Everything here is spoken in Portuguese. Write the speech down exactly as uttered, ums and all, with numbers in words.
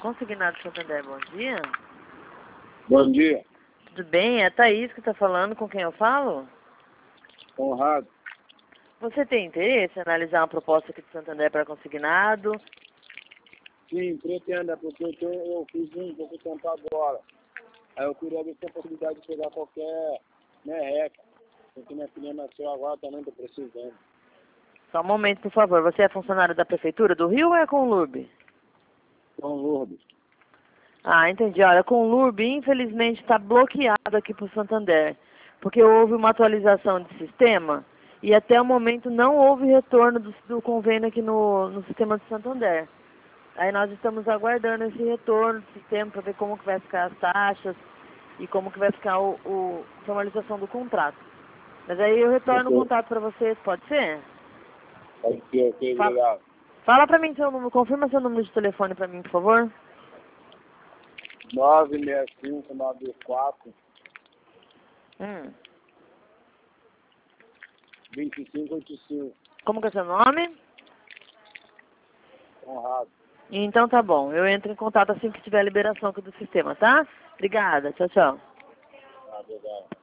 Consignado Santander, bom dia. Bom dia. Tudo bem? É a Thaís que está falando, com quem eu falo? Conrado. Você tem interesse em analisar uma proposta aqui de Santander para consignado? Sim, pretendo, é porque eu, tenho, eu fiz um pouco tempo agora. Aí eu queria ver se tem possibilidade de pegar qualquer merreca. Porque minha filha nasceu agora, também estou precisando. Só um momento, por favor. Você é funcionário da Prefeitura do Rio ou é com o Lurb? Com Lourdes. Ah, entendi. Olha, com o Lurb, infelizmente, está bloqueado aqui para o Santander. Porque houve uma atualização de sistema e até o momento não houve retorno do, do convênio aqui no, no sistema de Santander. Aí nós estamos aguardando esse retorno do sistema para ver como que vai ficar as taxas e como que vai ficar o, o a formalização do contrato. Mas aí eu retorno o Ok. contato para vocês, pode ser? Pode ser, ok, Fa obrigado. Fala para mim seu número, confirma seu número de telefone para mim, por favor. nove seis cinco nove quatro Hum. dois cinco oito cinco. Como que é seu nome? Conrado. Então tá bom, eu entro em contato assim que tiver a liberação aqui do sistema, tá? Obrigada, tchau, tchau. Ah, obrigado.